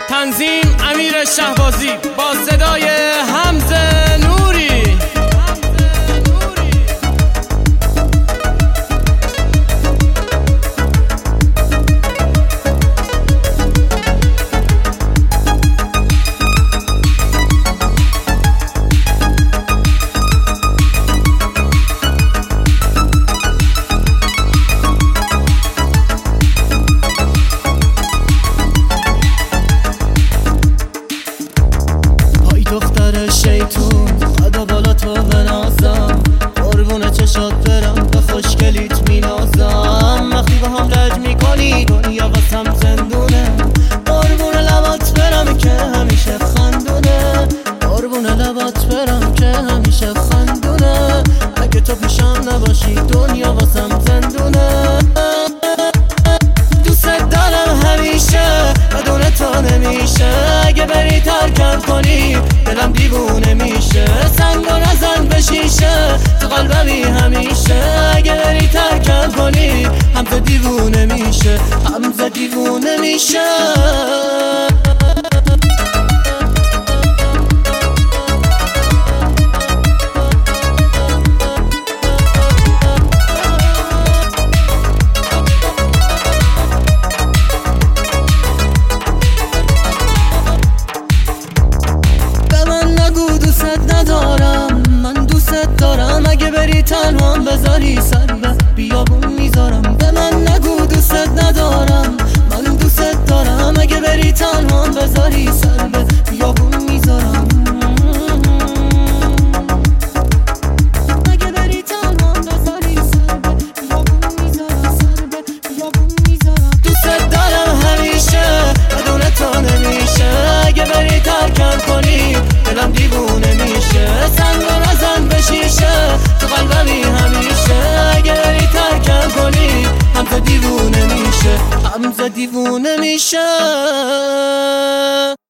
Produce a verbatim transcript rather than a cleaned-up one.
تنظیم امیر شهبازی با صدای حمزه نوری. دختر شیطون خدا بالا تو بنازم، قربون چشات برم به خوشگلیت مینازم. وقتی با هم لج میکنی دنیا واسم زندونه، قربون لبات برم که همیشه خندونه، قربون لبات برم که همیشه خندونه. اگه تو پیشم نباشی دنیا واسم زندونه. دوست دارم همیشه بدون تو نمیشه، اگه بری ترکم کنی دلم دیوونه میشه. سنگ و نزن به شیشه تو قلبمی همیشه، اگه بری ترکم کنی همزه دیوونه میشه، همزه دیوونه میشه. ندارم من دوست دارم، اگه بری تنها بذاری سر به بیابون میذارم. به من نگو دوست ندارم، من دوست دارم، اگه بری تنها بذاری سر به بیابون میذارم. اگه بری تنها بذاری سر به بیابون میذارم، سر به بیابون میذارم. دوست دارم همیشه بدون تو نمیشه، اگه بری ترکم کنی دلم دیوونه میشه. سنگ و نزن به شیشه تو قلبمی همیشه، اگه بری ترکم کنی همزه دیوونه میشه، همزه دیوونه میشه.